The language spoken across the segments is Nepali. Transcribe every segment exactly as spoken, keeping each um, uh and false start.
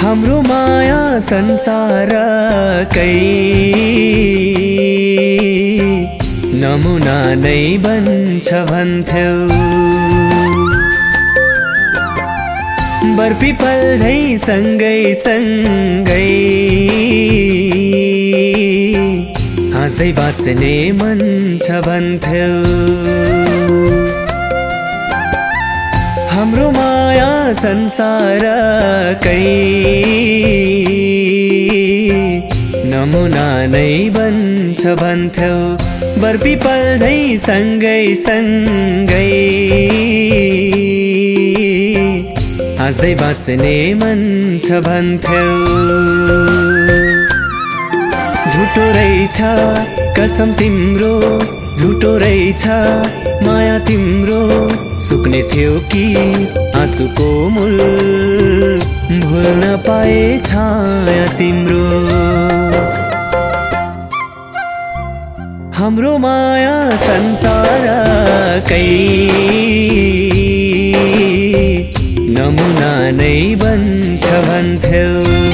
हाम्रो माया संसारकै नमुना नै बन्छ भन्थ्यौ। बरपिपल झै सँगै सँगै हाँस्दै बाँच्ने मन छ भन्थ्यौ। हाम्रो माया संसारकै नमुना नै बन्छ भन्थ्यौ। बरपिपल झै सँगै सँगै हाँस्दै बाँच्ने मन छ भन्थ्यौ। झुटो रहेछ कसम तिम्रो, झुटो रहेछ माया तिम्रो। सुक्ने थियो कि आँसुको मूल, भुल्न पाए छाया तिम्रो। हाम्रो माया संसारकै नमुना नै बन्छ भन्थ्यौ।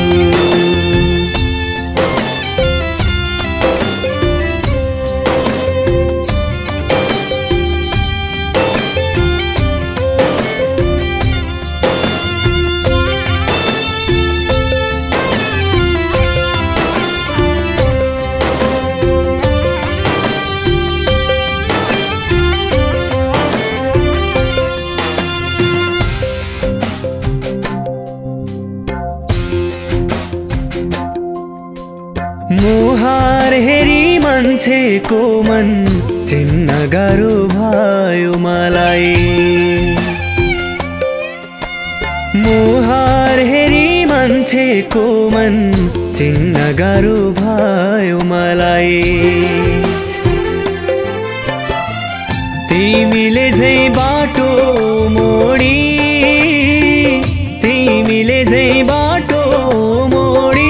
मुहार हेरी मान्छेको मन चिन्न गाह्रो भयो मलाई। मुहार हेरी मान्छेको मन चिन्न गाह्रो भयो मलाई। तिमीले झै बाटो मोडी, तिमीले झै बाटो मोडी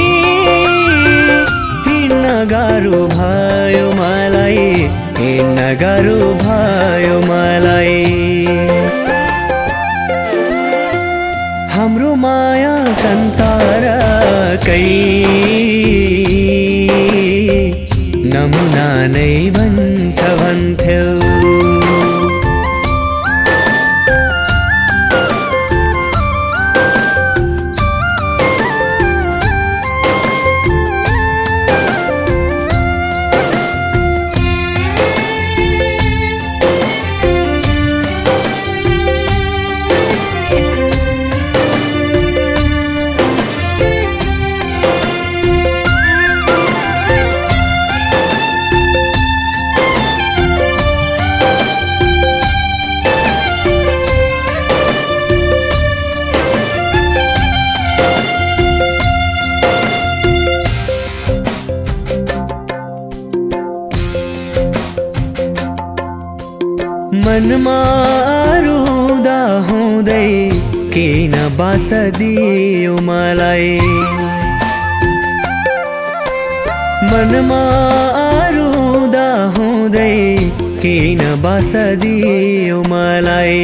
गाह्रो भयो मलाई, हिँड्न गाह्रो भयो मलाई। हाम्रो माया संसारकै नमुना नै बन्छ भन्थ्यौ। मनमा रुँदा हुँदै किन बास दियो मलाई। मनमा रुँदा हुँदै किन बास दियो मलाई।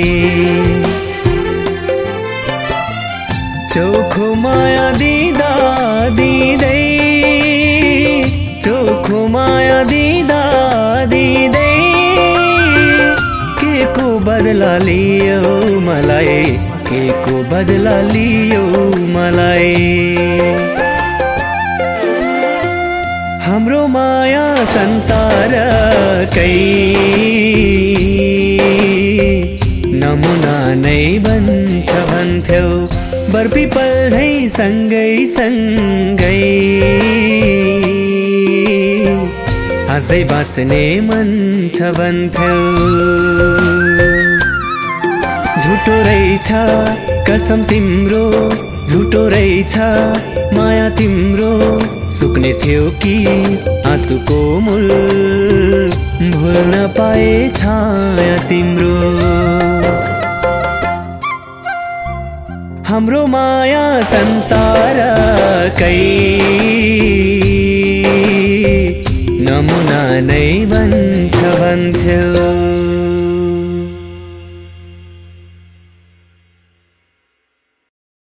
चोखो माया दिँदा दिँदै, चोखो माया दिँदा दिँदै के को बदला लियो मलाई, के को बदला लियो मलाई। हाम्रो माया संसारकै नमुना नै बन्छ भन्थ्यौ। बरपिपल झै सँगै सँगै हाँस्दै बाँच्ने मन छ भन्थ्यौ। झुटो रहेछ कसम तिम्रो, झुटो रहेछ माया तिम्रो। सुक्ने थियो कि आँसुको मूल, भुल्न पाए छाया तिम्रो। हाम्रो माया संसारकै नमुना नै बन्छ भन्थ्यौ।